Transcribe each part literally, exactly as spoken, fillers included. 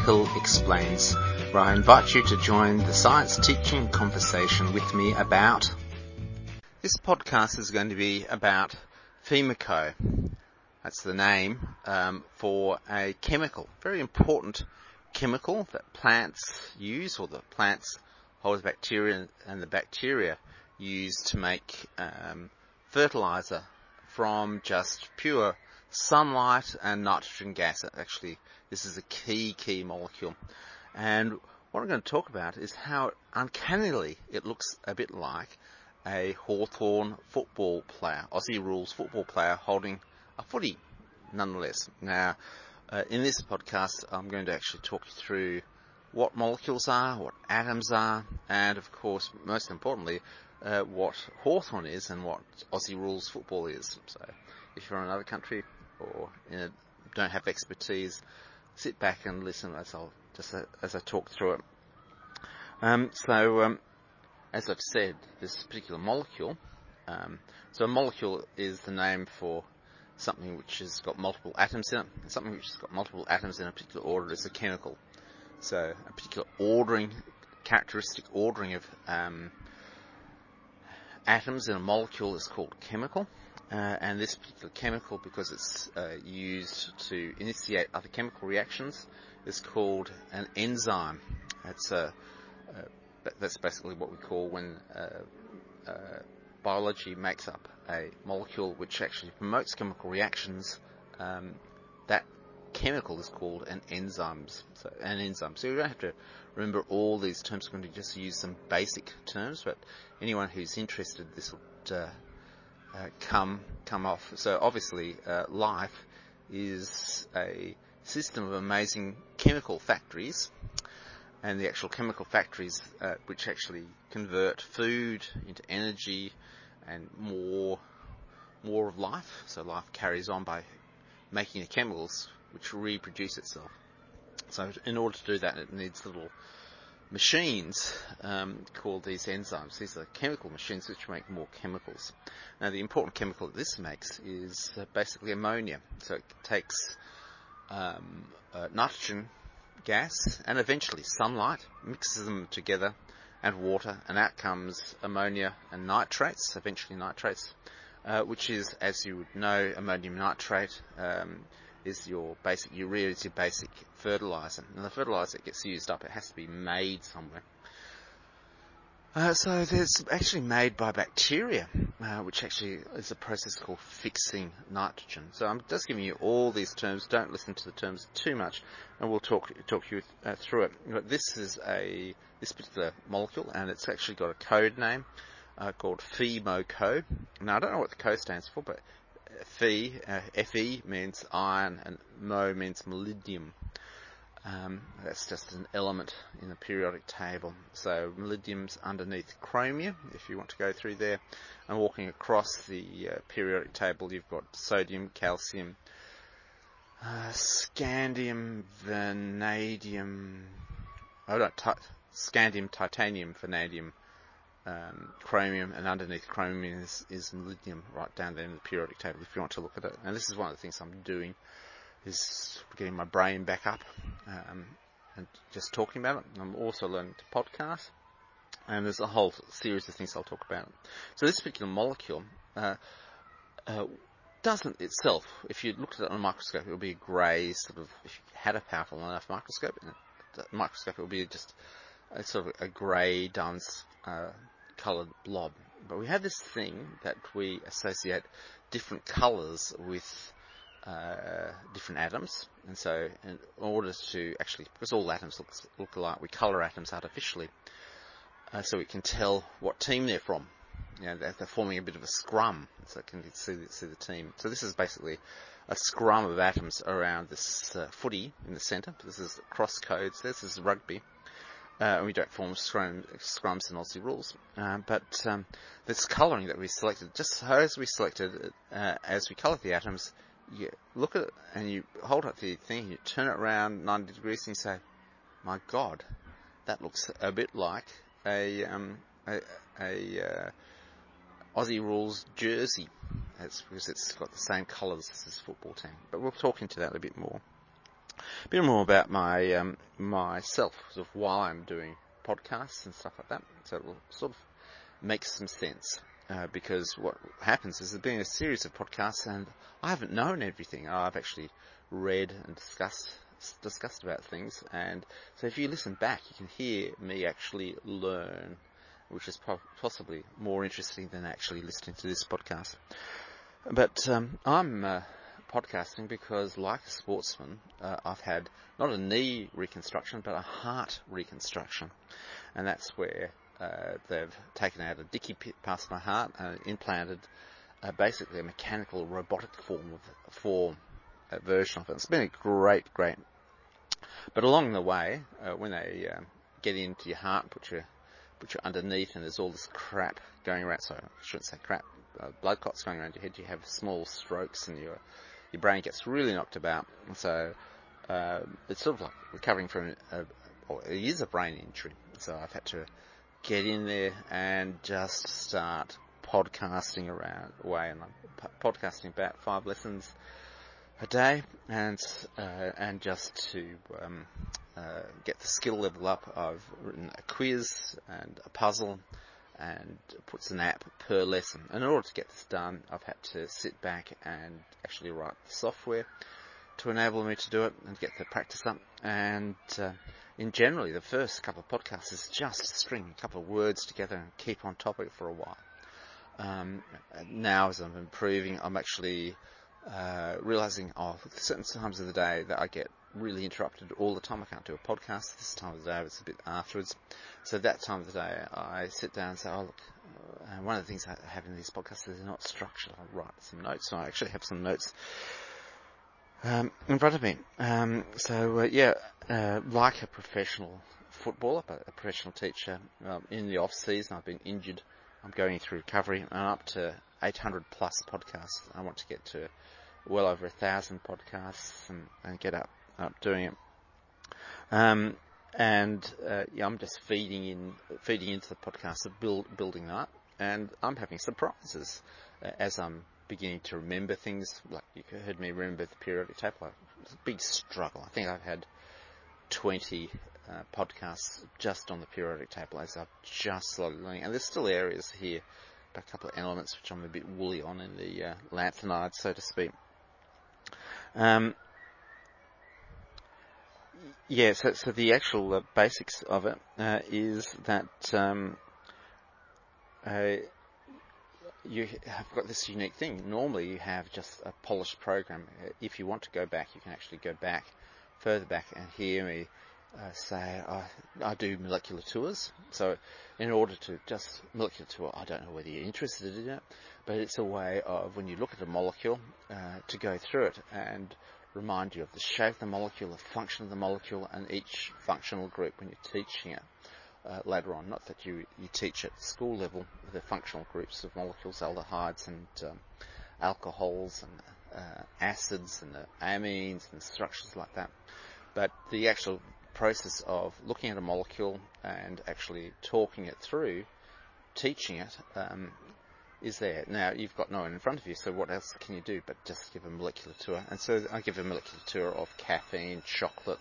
Michael Explains, where I invite you to join the science teaching conversation with me about... This podcast is going to be about Fumiko. That's the name um, for a chemical, very important chemical that plants use, or the plants hold the bacteria and the bacteria use to make um, fertilizer from just pure sunlight and nitrogen gas. Actually, this is a key, key molecule. And what I'm going to talk about is how uncannily it looks a bit like a Hawthorn football player, Aussie rules football player holding a footy, nonetheless. Now, uh, in this podcast, I'm going to actually talk you through what molecules are, what atoms are, and of course, most importantly, uh, what Hawthorn is and what Aussie rules football is. So, if you're in another country or in a, don't have expertise, sit back and listen as I'll just uh, as I talk through it. Um, so. Um, As I've said, this particular molecule, um, so a molecule is the name for something which has got multiple atoms in it. Something which has got multiple atoms in a particular order is a chemical. So a particular ordering, characteristic ordering of um, atoms in a molecule is called chemical. Uh, and this particular chemical, because it's uh, used to initiate other chemical reactions, is called an enzyme. It's a, a That's basically what we call when uh, uh, biology makes up a molecule which actually promotes chemical reactions. Um, that chemical is called an enzyme. So an enzyme. So you don't have to remember all these terms. I'm going to just use some basic terms, but anyone who's interested, this would uh, uh, come come off. So obviously, uh, life is a system of amazing chemical factories. And the actual chemical factories uh, which actually convert food into energy and more more of life. So life carries on by making the chemicals which reproduce itself. So in order to do that, it needs little machines um, called these enzymes. These are chemical machines which make more chemicals. Now the important chemical that this makes is uh, basically ammonia. So it takes um, uh, nitrogen gas and eventually sunlight, mixes them together, and water, and out comes ammonia and nitrates, eventually nitrates, uh, which is, as you would know, ammonium nitrate um, is your basic urea, is your basic fertilizer. And the fertilizer that gets used up, it has to be made somewhere. Uh, so it's actually made by bacteria, uh, which actually is a process called fixing nitrogen. So I'm just giving you all these terms. Don't listen to the terms too much, and we'll talk talk you uh, through it. But this is a this particular molecule, and it's actually got a code name uh, called Fumiko. Now I don't know what the code stands for, but Fe uh, Fe means iron, and Mo means molybdenum. Um, that's just an element in the periodic table. So molybdenum's underneath chromium, if you want to go through there. And walking across the uh, periodic table, you've got sodium, calcium, uh, scandium, vanadium, oh no, ti- scandium, titanium, vanadium, um, chromium, and underneath chromium is, is molybdenum right down there in the periodic table if you want to look at it. And this is one of the things I'm doing, is getting my brain back up um, and just talking about it. I'm also learning to podcast, and there's a whole series of things I'll talk about. So this particular molecule uh, uh, doesn't itself, if you looked at it on a microscope, it would be a grey sort of, if you had a powerful enough microscope, a microscope it would be just a sort of a grey, dense uh, coloured blob. But we have this thing that we associate different colours with Uh, different atoms, and so in order to actually, because all atoms look, look alike, we colour atoms artificially, uh, so we can tell what team they're from. You know, they're, they're forming a bit of a scrum, so you can see, see the team. So this is basically a scrum of atoms around this uh, footy in the centre. This is cross codes. This is rugby. Uh, and we don't form scrum, scrums in Aussie rules. Uh, but um, this colouring that we selected, just so as we selected, uh, as we coloured the atoms, you look at it and you hold up the thing, you turn it around ninety degrees and you say, my God, that looks a bit like a, um, a, a uh, Aussie rules jersey. That's because it's got the same colours as this football team. But we'll talk into that a bit more. A bit more about my um, myself, sort of while I'm doing podcasts and stuff like that, so it will sort of make some sense. Uh, because what happens is there's been a series of podcasts, and I haven't known everything. I've actually read and discussed discussed about things, and so if you listen back, you can hear me actually learn, which is po- possibly more interesting than actually listening to this podcast. But um, I'm uh, podcasting because, like a sportsman, uh, I've had not a knee reconstruction, but a heart reconstruction, and that's where uh, they've taken out a dicky pit past my heart and implanted uh, basically a mechanical robotic form of form uh, version of it. It's been a great, great. But along the way, uh, when they um, get into your heart, put you put you underneath, and there's all this crap going around. So I shouldn't say crap. Uh, blood clots going around your head. You have small strokes, and your your brain gets really knocked about. And so uh, it's sort of like recovering from a, or it is a brain injury. So I've had to get in there and just start podcasting around away, and I'm podcasting about five lessons a day, and uh, and just to um, uh, get the skill level up, I've written a quiz and a puzzle, and puts an app per lesson. And in order to get this done, I've had to sit back and actually write the software to enable me to do it and get the practice up. And uh, in generally, the first couple of podcasts is just string a couple of words together and keep on topic for a while. Um, now, as I'm improving, I'm actually uh, realizing, oh, certain times of the day that I get really interrupted all the time. I can't do a podcast this time of the day. It's a bit afterwards. So that time of the day, I sit down and say, oh, look, uh, one of the things I have in these podcasts is they're not structured. I'll write some notes. So I actually have some notes Um, in front of me. Um, so, uh, yeah, uh, like a professional footballer, but a professional teacher, um, in the off-season, I've been injured. I'm going through recovery. I'm up to eight hundred plus podcasts. I want to get to well over a thousand podcasts and, and get up, up doing it. Um, and, uh, yeah, I'm just feeding in, feeding into the podcast, build, building that, and I'm having surprises uh, as I'm beginning to remember things. Like you heard me remember the periodic table. It's a big struggle. I think I've had twenty uh, podcasts just on the periodic table as I've just slowly learning. And there's still areas here, a couple of elements which I'm a bit woolly on in the uh, lanthanides, so to speak. Um, yeah, so, so the actual uh, basics of it uh, is that um, uh, you have got this unique thing. Normally you have just a polished program. If you want to go back, you can actually go back, further back, and hear me uh, say, I, I do molecular tours. So in order to just molecular tour, I don't know whether you're interested in it, but it's a way of, when you look at a molecule, uh, to go through it and remind you of the shape of the molecule, the function of the molecule, and each functional group when you're teaching it. Uh, later on, not that you, you teach at school level the functional groups of molecules, aldehydes and um, alcohols and uh, acids and the amines and structures like that, but the actual process of looking at a molecule and actually talking it through, teaching it, um, is there. Now, you've got no one in front of you, so what else can you do but just give a molecular tour? And so I give a molecular tour of caffeine, chocolate,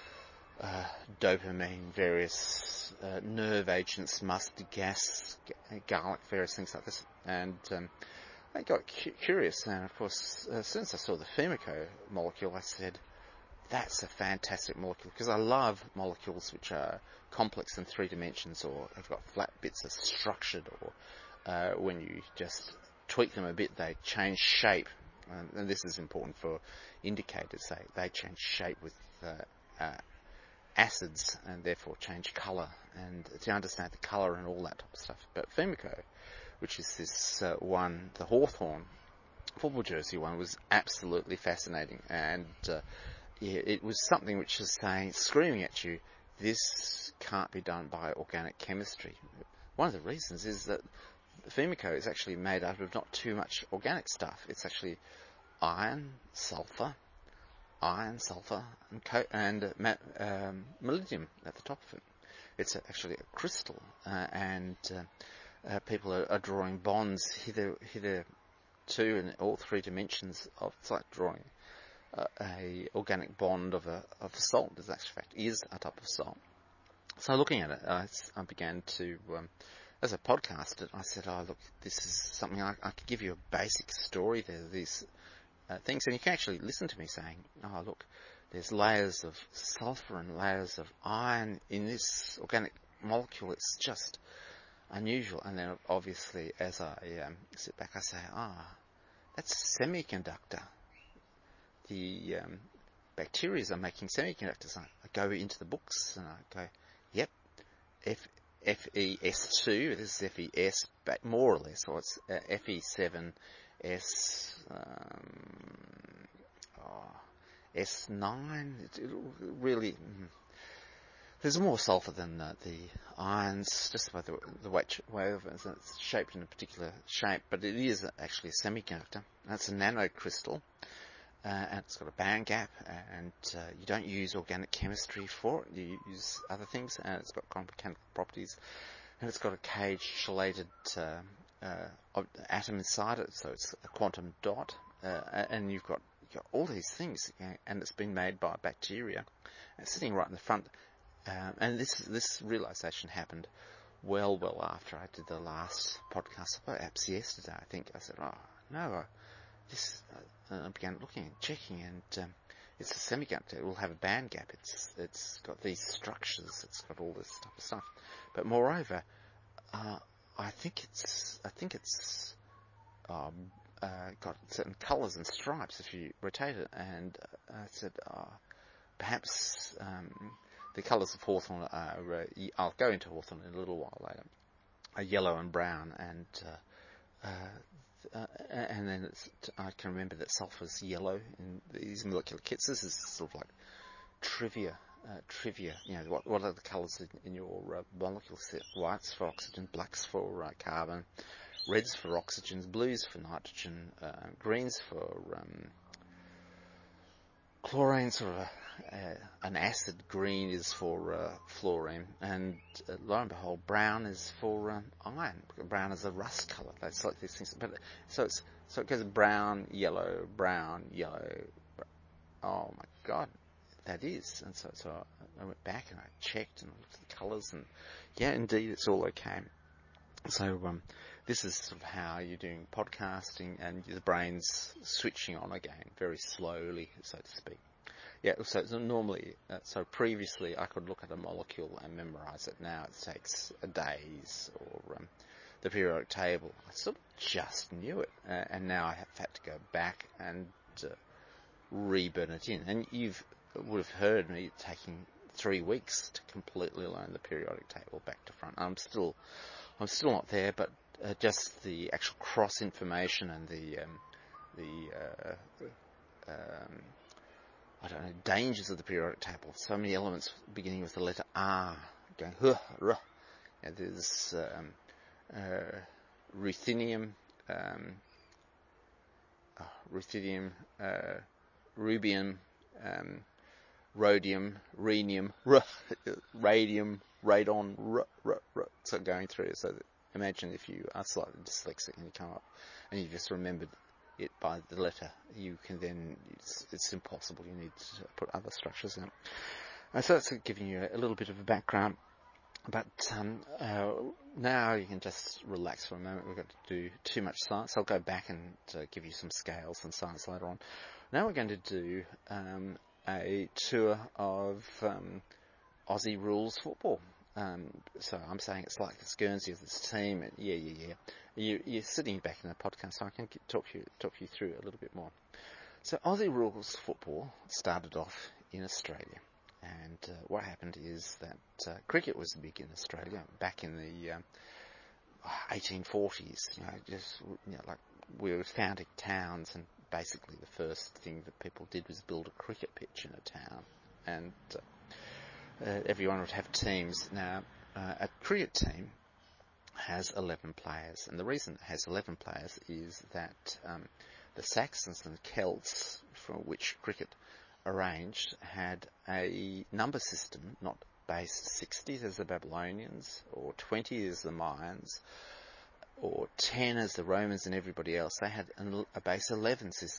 Uh, dopamine, various uh, nerve agents, mustard gas, g- garlic, various things like this. And um, I got cu- curious, and of course, uh, as soon as I saw the Fimico molecule, I said, that's a fantastic molecule, because I love molecules which are complex in three dimensions, or have got flat bits are structured, or uh, when you just tweak them a bit, they change shape. Um, and this is important for indicators. They, they change shape with uh, uh, acids and therefore change colour, and to understand the colour and all that type of stuff. But Fimico, which is this uh, one, the Hawthorn football jersey one, was absolutely fascinating, and uh, yeah, it was something which is saying, screaming at you, this can't be done by organic chemistry. One of the reasons is that Fimico is actually made out of not too much organic stuff. It's actually iron, sulphur, iron, sulphur, and, co- and uh, ma- um, molybdenum at the top of it. It's a, actually a crystal, uh, and uh, uh, people are, are drawing bonds hither, hither to in all three dimensions of, it's like drawing a, a organic bond of a of a salt. Is actually fact is a type of salt. So looking at it, I, I began to, um, as I podcasted, I said, "Oh, look, this is something I, I could give you a basic story. There, these uh, things, and you can actually listen to me saying, oh, look, there's layers of sulfur and layers of iron in this organic molecule. It's just unusual." And then, obviously, as I um, sit back, I say, "Ah, oh, that's semiconductor. The um, bacteria are making semiconductors." I, I go into the books and I go, "Yep, F." F E S two, this is F E S, but more or less, or it's uh, F E seven S, um, oh, S nine, it, it really, mm, there's more sulfur than uh, the irons, just by the, the way of it, it's shaped in a particular shape, but it is actually a semiconductor. That's a nanocrystal. Uh, and it's got a band gap, and uh, you don't use organic chemistry for it, you use other things, and it's got quantum mechanical properties, and it's got a cage-shielded uh, uh, atom inside it, so it's a quantum dot, uh, and you've got, you've got all these things, and it's been made by bacteria, and it's sitting right in the front, um, and this this realization happened well, well after I did the last podcast, perhaps yesterday, I think. I said, oh, no, this... Uh, Uh, I began looking and checking, and um, it's a semiconductor. It will have a band gap. It's it's got these structures. It's got all this type of stuff. But moreover, uh, I think it's I think it's um, uh, got certain colours and stripes if you rotate it. And uh, I said, uh, perhaps um, the colours of hawthorn are. Uh, I'll go into hawthorn in a little while later. Are yellow and brown, and uh, uh, Uh, and then it's, I can remember that sulfur's yellow in these molecular kits. This is sort of like trivia, uh, trivia. You know, what, what are the colours in, in your uh, molecule set? Whites for oxygen, blacks for uh, carbon, reds for oxygens, blues for nitrogen, uh, greens for um, chlorine, sort of a, uh, an acid. Green is for uh, fluorine, and uh, lo and behold, brown is for um, iron. Brown is a rust colour. They select these things, but so it's so it goes brown, yellow, brown, yellow. Oh my God, that is. And so so I went back and I checked and looked at the colours, and yeah, indeed, it's all okay. So um, this is sort of how you're doing podcasting, and the brain's switching on again very slowly, so to speak. Yeah, so, so normally, uh, so previously I could look at a molecule and memorize it. Now it takes a days, or um, the periodic table. I sort of just knew it, uh, and now I have had to go back and uh, re-burn it in. And you've would have heard me taking three weeks to completely learn the periodic table back to front. I'm still, I'm still not there, but uh, just the actual cross information and the um, the uh, um, I don't know, dangers of the periodic table. So many elements beginning with the letter R, going huh, ruh. Yeah, there's um, uh, ruthenium, um, oh, ruthenium, uh, rubium, um, rhodium, rhenium, ruh, radium, radon, ruh, ruh, ruh. So going through. So that, imagine if you are slightly dyslexic and you come up and you just remembered it by the letter, you can then, it's, it's impossible, you need to put other structures in. And so that's giving you a little bit of a background, but um, uh, now you can just relax for a moment. We've got to do too much science. I'll go back and uh, give you some scales and science later on. Now we're going to do um, a tour of um, Aussie rules football. Um, so I'm saying it's like the Guernsey of this team. And yeah, yeah, yeah. You, you're sitting back in the podcast, so I can talk you talk you through a little bit more. So Aussie rules football started off in Australia, and uh, what happened is that uh, cricket was big in Australia back in the um, eighteen forties. You know, just you know, like we were founding towns, and basically the first thing that people did was build a cricket pitch in a town, and uh, Uh, everyone would have teams. Now, uh, a cricket team has eleven players, and the reason it has eleven players is that um, the Saxons and Celts, from which cricket arranged, had a number system, not base sixty as the Babylonians, or twenty as the Mayans, or ten as the Romans and everybody else. They had an, a base eleven system.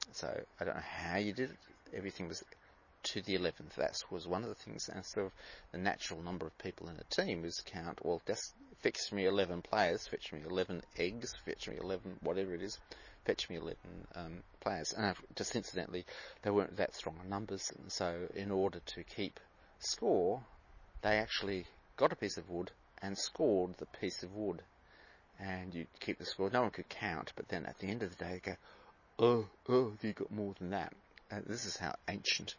So I don't know how you did it. Everything was to the eleventh. That was one of the things. And sort of the natural number of people in a team was count, well, just fetch me eleven players, fetch me eleven eggs, fetch me eleven, whatever it is, fetch me eleven um, players. And just incidentally, they weren't that strong in numbers. And so in order to keep score, they actually got a piece of wood and scored the piece of wood. And you keep the score. No one could count, but then at the end of the day, you go, oh, oh, you got more than that. Uh, this is how ancient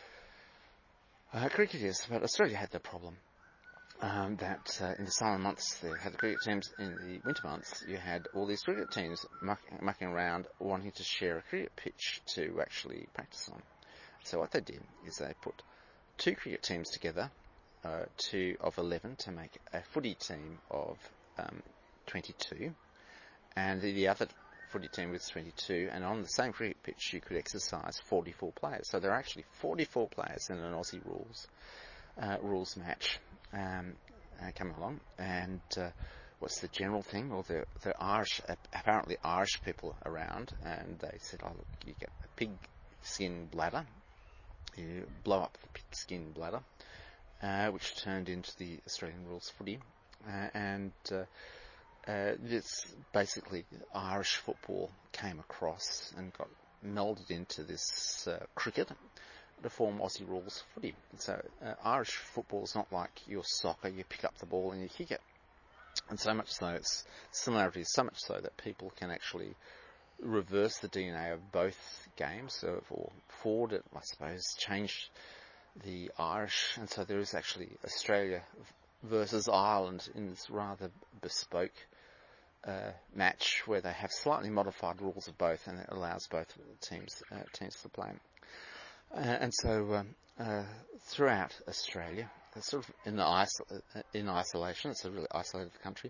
uh, cricket is. But Australia had the problem um, that uh, in the summer months they had the cricket teams. In the winter months, you had all these cricket teams muck, mucking around, wanting to share a cricket pitch to actually practice on. So what they did is they put two cricket teams together, uh, two of eleven, to make a footy team of um, twenty-two, and the, the other footy team was twenty-two, and on the same cricket pitch you could exercise forty-four players. So there are actually forty-four players in an Aussie rules uh, rules match um, uh, coming along. And uh, what's the general thing? Well, the the Irish, uh, apparently Irish people around, and they said, oh look, you get a pig skin bladder, you blow up the pig skin bladder, uh, which turned into the Australian rules footy, uh, and uh, Uh, this basically Irish football came across and got melded into this uh, cricket to form Aussie rules footy. So uh, Irish football is not like your soccer. You pick up the ball and you kick it, and so much so, it's similarities so much so that people can actually reverse the D N A of both games, so or forward it, I suppose, change the Irish, and so there is actually Australia versus Ireland in this rather bespoke Uh, match where they have slightly modified rules of both, and it allows both teams uh, teams to play. Uh, and so um, uh, throughout Australia, it's sort of in the iso- uh, in isolation, it's a really isolated country.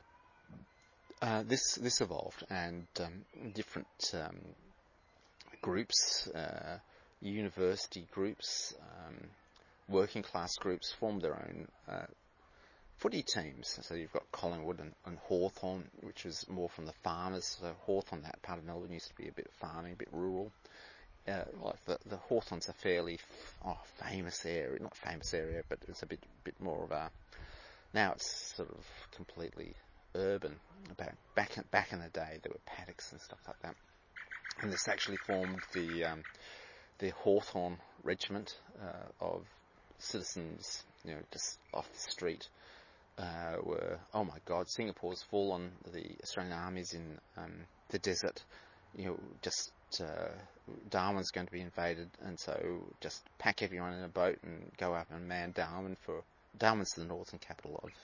Uh, this this evolved, and um, different um, groups, uh, university groups, um, working class groups formed their own Uh, footy teams. So you've got Collingwood and, and Hawthorn, which is more from the farmers. So Hawthorn, that part of Melbourne, used to be a bit farming, a bit rural. Uh, like the, the Hawthorn's a fairly f- oh, famous area, not famous area, but it's a bit bit more of a, now it's sort of completely urban. Back back in, back in the day, there were paddocks and stuff like that. And this actually formed the um, the Hawthorn Regiment uh, of citizens, you know, just off the street. Uh, were, oh my God, Singapore's full on the Australian armies in um, the desert. You know, just uh, Darwin's going to be invaded, and so just pack everyone in a boat and go up and man Darwin for Darwin's the northern capital of.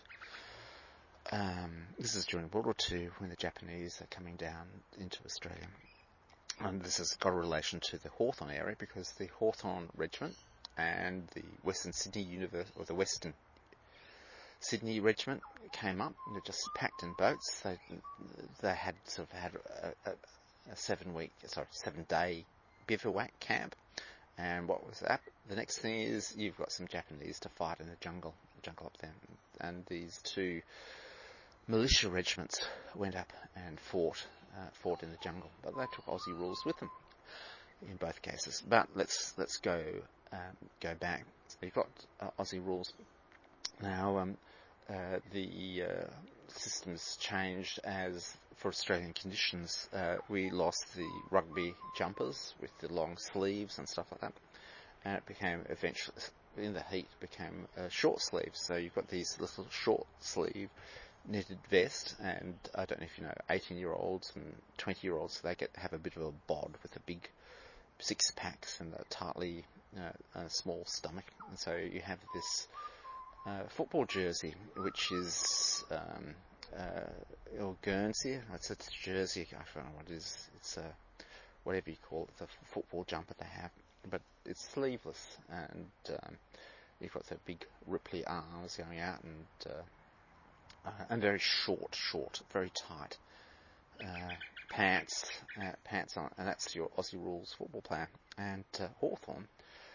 Um, this is during World War Two when the Japanese are coming down into Australia, and this has got a relation to the Hawthorn area because the Hawthorn Regiment and the Western Sydney University, or the Western Sydney Regiment came up. They're just packed in boats. They they had sort of had a, a, a seven week, sorry, seven day bivouac camp. And what was that? The next thing is you've got some Japanese to fight in the jungle, jungle up there. And these two militia regiments went up and fought, uh, fought in the jungle. But they took Aussie rules with them in both cases. But let's let's go um, go back. So you've got uh, Aussie rules. Now, um, uh, the uh, system's changed as for Australian conditions. Uh, we lost the rugby jumpers with the long sleeves and stuff like that, and it became eventually, in the heat, became uh, short sleeves. So you've got these little short sleeve knitted vest, and I don't know if you know, eighteen year olds and twenty year olds, they get have a bit of a bod with a big six packs and a tightly uh, a small stomach, and so you have this Uh, football jersey, which is um, uh, or Guernsey. It's a jersey. I don't know what it is. It's a whatever you call it, the football jumper they have, but it's sleeveless, and um, you've got the big Ripley arms going out, and uh, uh, and very short, short, very tight uh, pants, uh, pants on, and that's your Aussie rules football player. And uh, Hawthorn.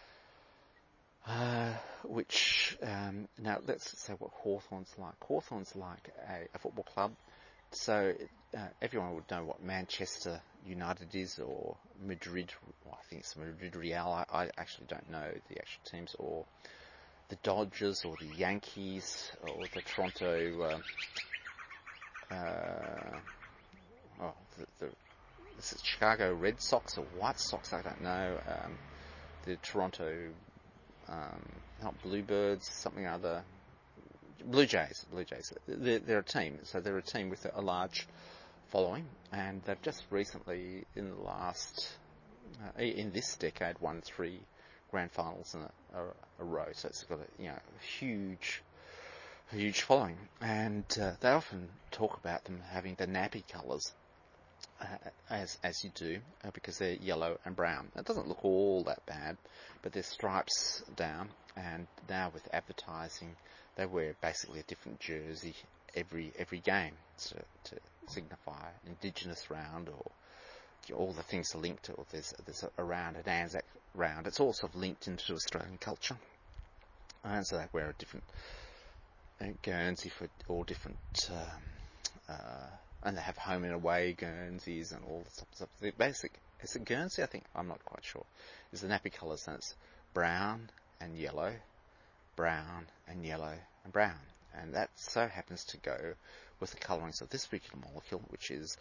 Uh, which, um, now let's say what Hawthorn's like. Hawthorn's like a, a football club so uh, everyone would know what Manchester United is, or Madrid. Well, I think it's Madrid Real. I, I actually don't know the actual teams, or the Dodgers, or the Yankees, or the Toronto. Uh, uh, oh, the, the is it Chicago Red Sox or White Sox? I don't know. Um, the Toronto, um, not Bluebirds, something other. Blue Jays, Blue Jays. They're, they're a team, so they're a team with a large following, and they've just recently, in the last, uh, in this decade, won three grand finals in a, a, a row. So it's got a, you know, huge, huge following, and uh, they often talk about them having the nappy colours, uh, as as you do, uh, because they're yellow and brown. It doesn't look all that bad, but there's stripes down, and now with advertising, they wear basically a different jersey every every game to, to signify Indigenous round, or all the things are linked to. Or there's there's a round, an Anzac round. It's all sort of linked into Australian culture, and so they wear a different uh, Guernsey for all different, um, uh, and they have home and away Guernseys and all the stuff. The basic, is it Guernsey? I think I'm not quite sure. Is the nappy colours, and it's brown and yellow, brown and yellow and brown, and that so happens to go with the colourings of this particular molecule, which is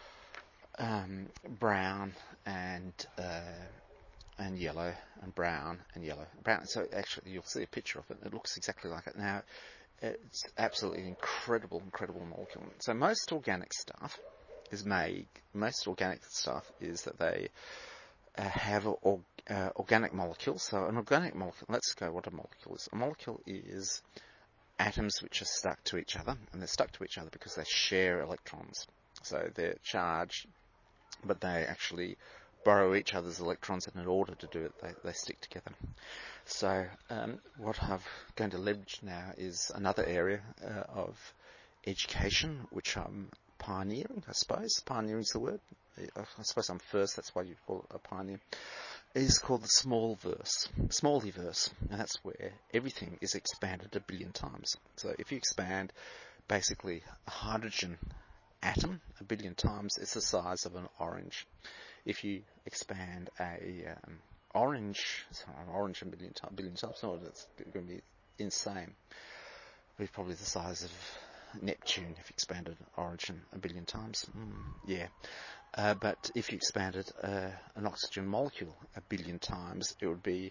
um, brown and uh, and yellow and brown and yellow and brown. So actually, you'll see a picture of it. It looks exactly like it. Now, it's absolutely incredible, incredible molecule. So most organic stuff is made. Most organic stuff is that they uh, have or, uh, organic molecules. So an organic molecule. Let's go. What a molecule is. A molecule is atoms which are stuck to each other, and they're stuck to each other because they share electrons. So they're charged, but they actually borrow each other's electrons, and in order to do it, they, they stick together. So um, what I'm going to leverage now is another area uh, of education, which I'm pioneering, I suppose. Pioneering is the word. I suppose I'm first, that's why you call it a pioneer. It is called the small verse, smally verse, and that's where everything is expanded a billion times. So if you expand basically a hydrogen atom a billion times, it's the size of an orange. If you expand a um, orange, sorry, an orange a billion, t- billion times, no, it's going to be insane. It's probably the size of Neptune if you expanded origin a billion times. Mm, yeah. Uh, but if you expanded uh, an oxygen molecule a billion times, it would be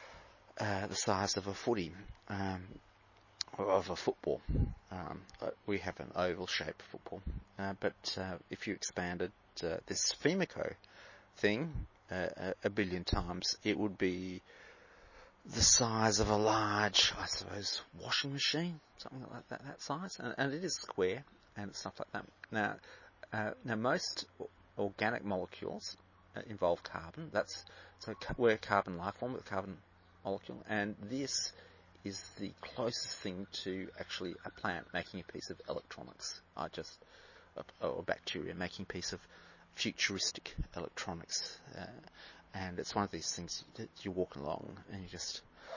uh, the size of a footy, um, or of a football. Um, we have an oval-shaped football. Uh, but uh, if you expanded uh, this Femico thing uh, a, a billion times, it would be the size of a large, I suppose, washing machine, something like that, that size, and, and it is square and stuff like that. Now, uh, now most organic molecules uh, involve carbon. That's so ca- we're a carbon life form, with a carbon molecule, and this is the closest thing to actually a plant making a piece of electronics. I just uh, or bacteria making a piece of futuristic electronics. Uh, And it's one of these things that you're walking along and you just,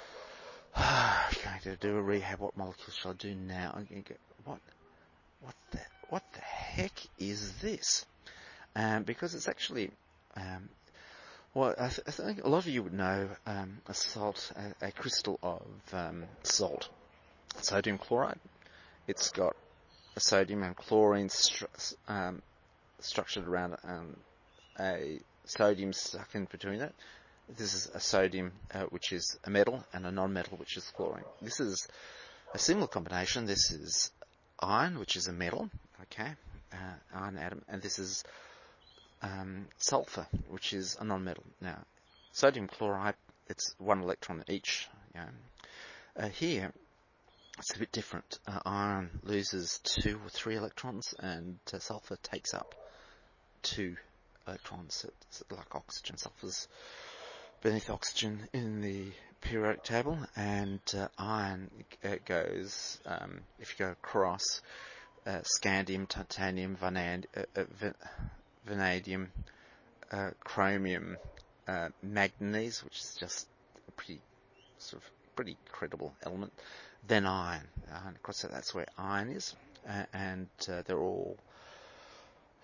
ah, I'm going to do a rehab. What molecule shall I do now? I'm going to go, what, what the, what the heck is this? Um, because it's actually, um, well, I, th- I think a lot of you would know um, a salt, a, a crystal of um, salt, sodium chloride. It's got a sodium and chlorine stru- um, structured around um, a sodium stuck in between it. This is a sodium, uh, which is a metal, and a non-metal, which is chlorine. This is a similar combination. This is iron, which is a metal, okay, uh, iron atom, and this is um, sulfur, which is a non-metal. Now, sodium chloride, it's one electron each. You know. Uh, here, it's a bit different. Uh, iron loses two or three electrons, and uh, sulfur takes up two electrons. It's like oxygen. Sulfur's beneath oxygen in the periodic table, and uh, iron uh, goes, um, if you go across, uh, scandium, titanium, vanad- uh, uh, vanadium, uh, chromium, uh, manganese, which is just a pretty sort of pretty credible element, then iron. Uh, of course, that's where iron is, uh, and uh, they're all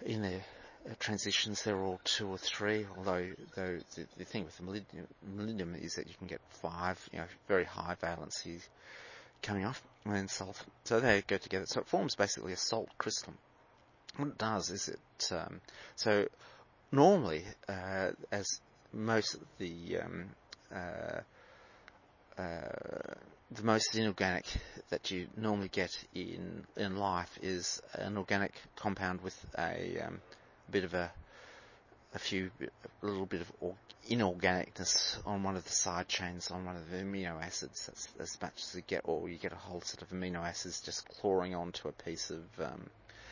in their uh, transitions, they're all two or three. Although, though the, the thing with the molybdenum, molybdenum is that you can get five, you know, very high valency coming off, and then sulfur. So they go together. So it forms basically a salt crystal. What it does is it. Um, so normally, uh, as most of the um, uh, uh, the most inorganic that you normally get in in life is an organic compound with a um, bit of a a few a little bit of or, inorganicness on one of the side chains on one of the amino acids. That's as much as you get, or you get a whole set of amino acids just clawing onto a piece of um,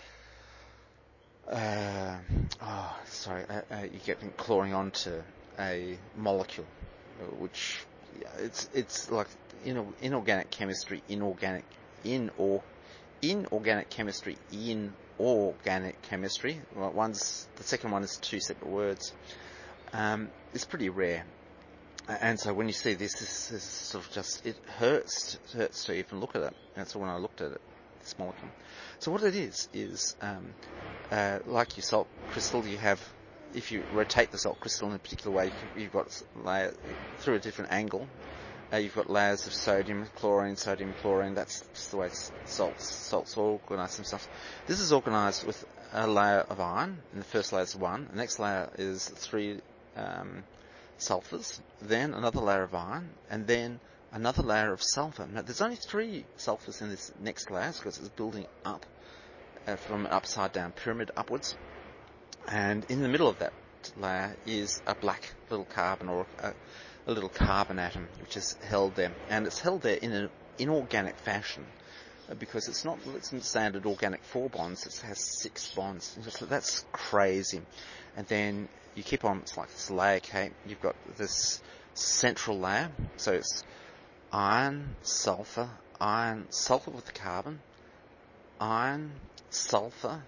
uh, oh sorry uh, uh, you get them clawing onto a molecule, which yeah, it's it's like you know inorganic chemistry, inorganic in or inorganic chemistry in organic chemistry. Well, one's the second one is two separate words. Um, it's pretty rare, and so when you see this, this is sort of just it hurts it hurts to even look at it. And so when I looked at it, this molecule. So what it is is um, uh, like your salt crystal, you have. If you rotate the salt crystal in a particular way, you've got layer through a different angle. Uh, you've got layers of sodium, chlorine, sodium, chlorine. That's just the way salts salts are organised themselves. This is organised with a layer of iron, and the first layer is one. The next layer is three um, sulfurs, then another layer of iron, and then another layer of sulfur. Now, there's only three sulfurs in this next layer because it's building up uh, from an upside down pyramid upwards. And in the middle of that layer is a black little carbon or a, a little carbon atom, which is held there. And it's held there in an inorganic fashion uh, because it's not it's not standard organic four bonds, it has six bonds. So that's crazy. And then you keep on, it's like this layer cake. You've got this central layer. So it's iron, sulfur, iron, sulfur with the carbon, iron, sulfur,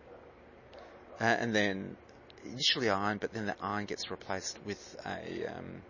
Uh, and then initially iron, but then the iron gets replaced with a um,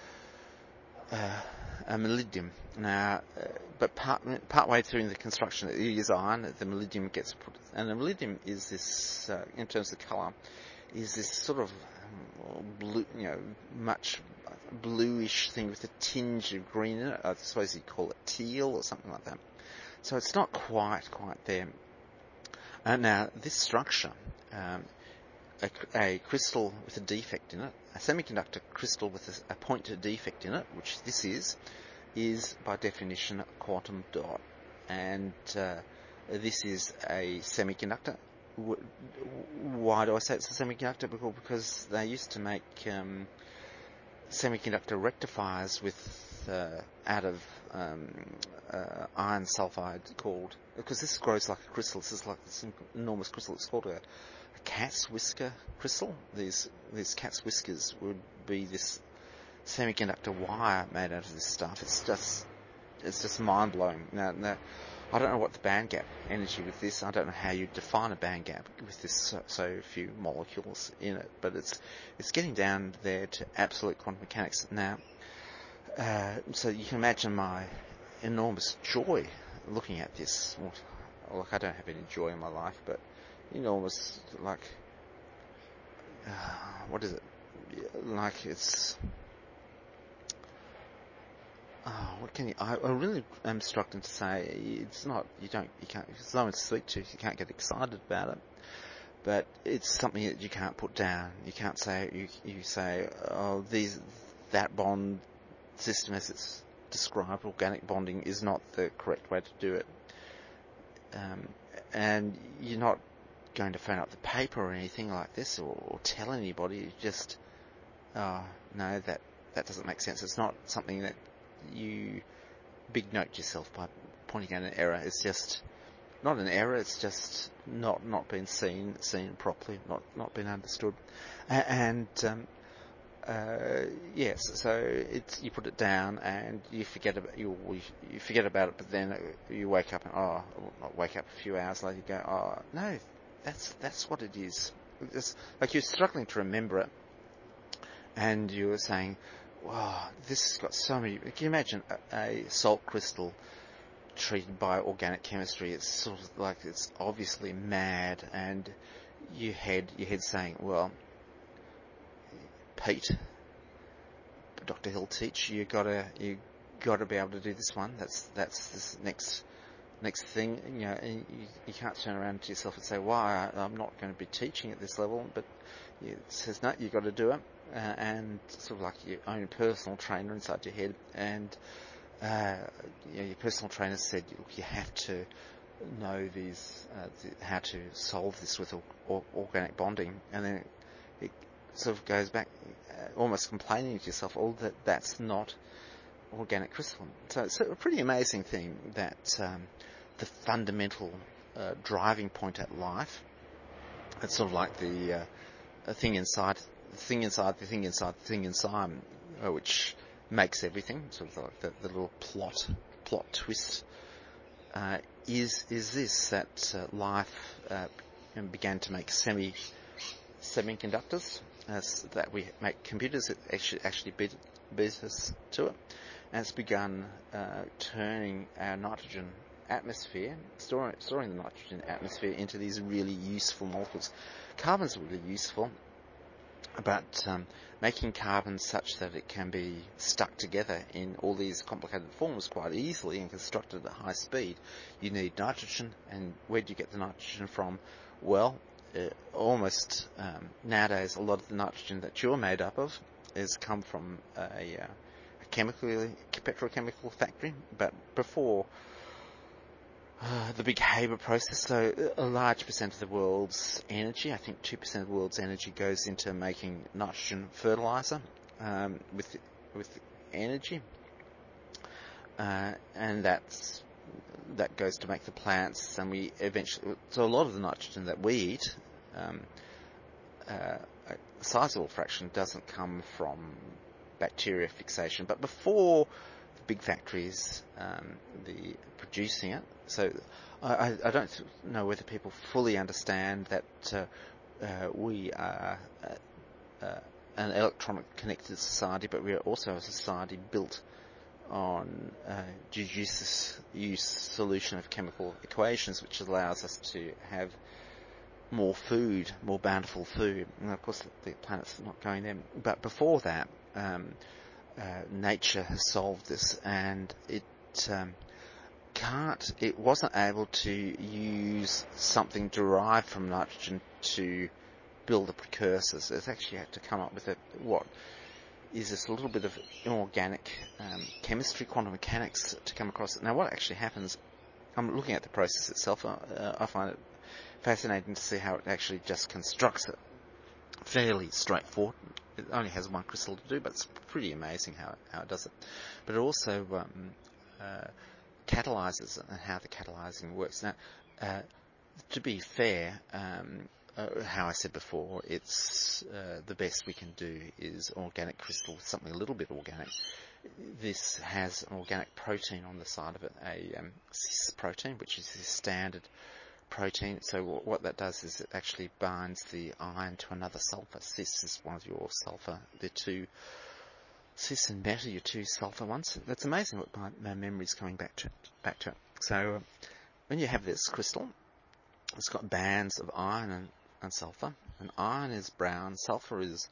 uh, a molybdenum. Now, uh, but part part way through the construction, it is iron. The molybdenum gets put, and the molybdenum is this, uh, in terms of colour, is this sort of um, blue, you know, much bluish thing with a tinge of green in it. I suppose you'd call it teal or something like that. So it's not quite quite there. Uh, now, this structure, um, a, a crystal with a defect in it, a semiconductor crystal with a, a point defect in it, which this is, is by definition a quantum dot. And uh, this is a semiconductor. Why do I say it's a semiconductor? Because they used to make um, semiconductor rectifiers with uh, out of um, uh, iron sulfide called, because this grows like a crystal. This is like this enormous crystal. It's called a, a cat's whisker crystal. These these cat's whiskers would be this semiconductor wire made out of this stuff. It's just it's just mind blowing. Now, now I don't know what the band gap energy with this. I don't know how you define a band gap with this so, so few molecules in it, but it's it's getting down there to absolute quantum mechanics now. Uh, so you can imagine my enormous joy looking at this. Well, look, I don't have any joy in my life, but enormous, like, uh, what is it? Like it's. Oh, what can you? I, I really am struck into say it's not. You don't. You can't. It's no one to speak to. You can't get excited about it. But it's something that you can't put down. You can't say. You you say. Oh, these that bond system as it's described, organic bonding, is not the correct way to do it. Um, and you're not going to phone up the paper or anything like this, or, or tell anybody. You just. Oh no, that that doesn't make sense. It's not something that you big note yourself by pointing out an error. It's just not an error. It's just not not been seen seen properly, not not been understood. And um, uh, yes, so it's you put it down and you forget about you you forget about it. But then you wake up and oh, not wake up a few hours later. You go, oh no, that's that's what it is. It's like you're struggling to remember it, and you were saying, wow, this has got so many. Can you imagine a, a salt crystal treated by organic chemistry? It's sort of like it's obviously mad, and your head, your head saying, well, Pete, Doctor Hill teach, you gotta, you gotta be able to do this one. That's, that's this next, next thing, you know, and you, you can't turn around to yourself and say, why, well, I'm not going to be teaching at this level, but it says, no, you got to do it, uh, and sort of like your own personal trainer inside your head, and, uh, you know, your personal trainer said, look, you have to know these, uh, the, how to solve this with or, or, organic bonding, and then it, it sort of goes back, uh, almost complaining to yourself, oh, that that's not organic crystalline. So it's a pretty amazing thing that um, the fundamental uh, driving point at life, it's sort of like the uh, a thing inside, the thing inside, the thing inside, the thing inside, uh, which makes everything, sort of like the, the little plot, plot twist, uh, is is this, that uh, life uh, began to make semi, semiconductors, uh, so that we make computers that actually, actually beat, beat us to it. And it's begun uh, turning our nitrogen atmosphere, storing, storing the nitrogen atmosphere into these really useful molecules. Carbon's really useful, but um, making carbon such that it can be stuck together in all these complicated forms quite easily and constructed at high speed, you need nitrogen. And where do you get the nitrogen from? Well, uh, almost um, nowadays, a lot of the nitrogen that you're made up of has come from a... Uh, chemical, petrochemical factory, but before uh, the big Haber process, so a large percent of the world's energy, I think two percent of the world's energy goes into making nitrogen fertilizer um, with with energy, uh, and that's that goes to make the plants, and we eventually, so a lot of the nitrogen that we eat, um, uh, a sizable fraction doesn't come from bacteria fixation, but before the big factories, um, the producing it. So I, I don't know whether people fully understand that uh, uh, we are uh, uh, an electronic connected society, but we are also a society built on uh, judicious use solution of chemical equations, which allows us to have more food, more bountiful food. And of course, the planet's not going there. But before that, um, uh, nature has solved this, and it um, can't. It wasn't able to use something derived from nitrogen to build the precursors. It actually had to come up with a what is this little bit of inorganic um, chemistry, quantum mechanics, to come across it. Now, what actually happens? I'm looking at the process itself. Uh, I find it fascinating to see how it actually just constructs it. Fairly straightforward. It only has one crystal to do, but it's pretty amazing how it, how it does it. But it also um, uh, catalyzes it and how the catalyzing works. Now, uh, to be fair, um, uh, how I said before, it's uh, the best we can do is organic crystal with something a little bit organic. This has an organic protein on the side of it, a um, cis protein, which is the standard protein. So what that does is it actually binds the iron to another sulfur. Cis is one of your sulfur. The two cis and beta, your two sulfur ones. That's amazing what my, my memory's coming back to back to it. So uh, when you have this crystal, it's got bands of iron and, and sulfur. And iron is brown, sulfur is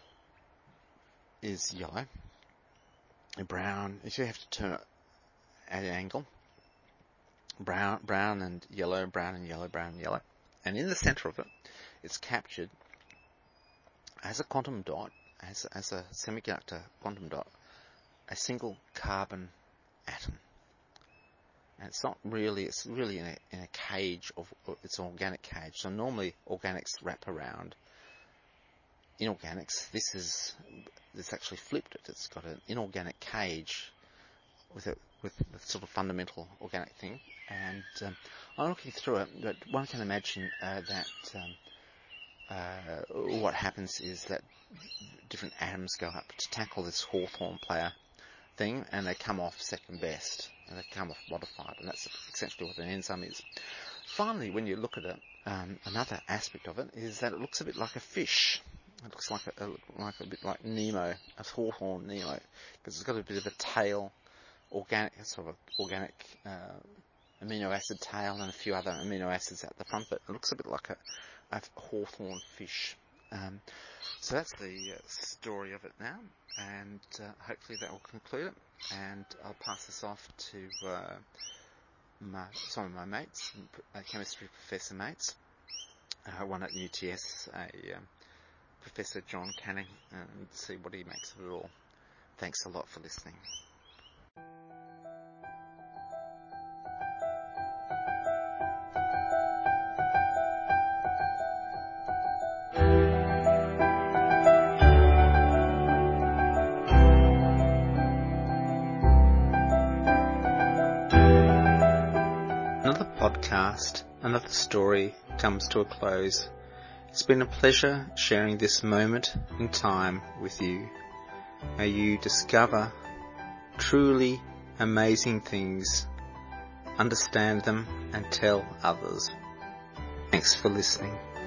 is yellow. And brown, if you have to turn it at an angle, brown, brown and yellow, brown and yellow, brown and yellow. And in the center of it, it's captured as a quantum dot, as, as a semiconductor quantum dot, a single carbon atom. And it's not really, it's really in a, in a cage of, it's an organic cage. So normally organics wrap around inorganics. This is, this actually flipped it. It's got an inorganic cage with a, with the sort of fundamental organic thing. And um, I'm looking through it, but one can imagine uh, that um, uh, what happens is that different atoms go up to tackle this Hawthorne player thing, and they come off second best, and they come off modified, and that's essentially what an enzyme is. Finally, when you look at it, um, another aspect of it is that it looks a bit like a fish. It looks like a, a like a bit like Nemo, a Hawthorne Nemo, because it's got a bit of a tail, organic, sort of organic uh, amino acid tail and a few other amino acids at the front, but it looks a bit like a, a hawthorn fish. Um, so that's the uh, story of it now, and uh, hopefully that will conclude it, and I'll pass this off to uh, my, some of my mates, uh, chemistry professor mates, uh, one at U T S, a um, Professor John Canning, and see what he makes of it all. Thanks a lot for listening. Another podcast, another story comes to a close. It's been a pleasure sharing this moment in time with you. May you discover truly amazing things, understand them, and tell others. Thanks for listening.